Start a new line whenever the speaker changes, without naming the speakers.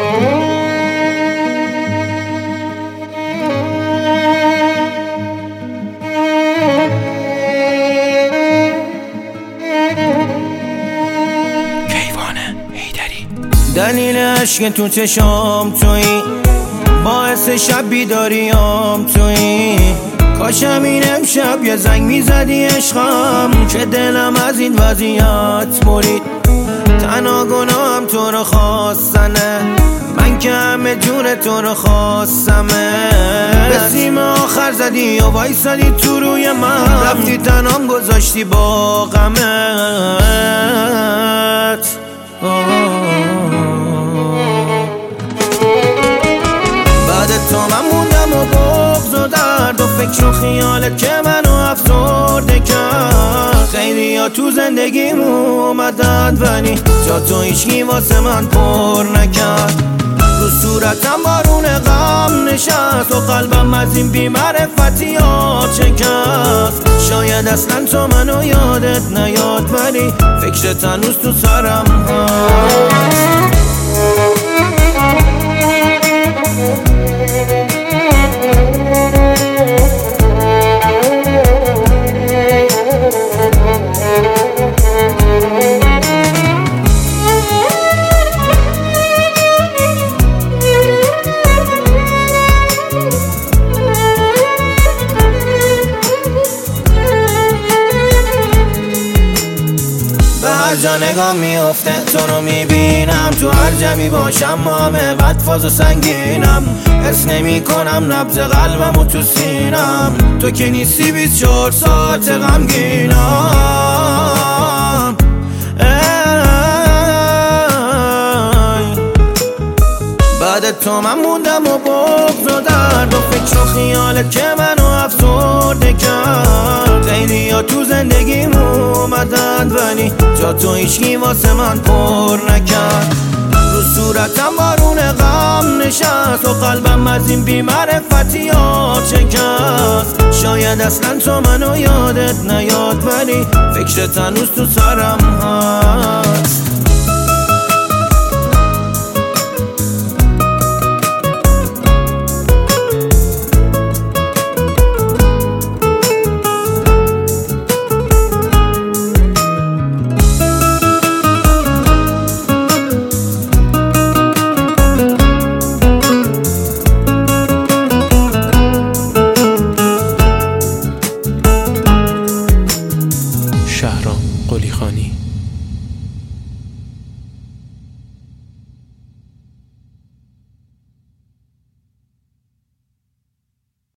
دلیل عشق تو چشام تویی، باعث شب بیداریام تویی. کاشم این امشب یه زنگ میزدی عشقم، که دلم از این وضعیت برید. تنها گناهم تو رو خواستنه، من که همه جور تو رو خواستمه. به سیم آخر زدی و وایسادی تو روی من، رفتی تنام گذاشتی با غمت. بعد تو من موندم و بغض و درد و فکر و خیالت که منو افسرده کرد. خیلی ها تو زندگیم اومدن ولی جا تو هیچکی واسه من پر نکرد. رو صورتم بارون غم نشست و قلبم از این بی‌معرفتی ها شکست. شاید اصلا تو منو یادت نیاد ولی فکرت هنوز تو سرم هست. هر جا نگاه میفته تو رو میبینم، تو هر جمعی باشم همه بدفاز و سنگینم. حس نمی کنم نبض قلبم و تو سینم، تو که نیستی 24 ساعت غمگینم. بعد تو من موندم و بغض و درد و فکر و خیالت که منو افسرده کرد. خیلی ها تو زندگیم اومدن ولی جا تو هیچکی واسه من پر نکرد. رو صورتم بارون غم نشست و قلبم از این بی‌معرفتی ها شکست. شاید اصلا تو منو یادت نیاد ولی فکرت هنوز تو سرم هست.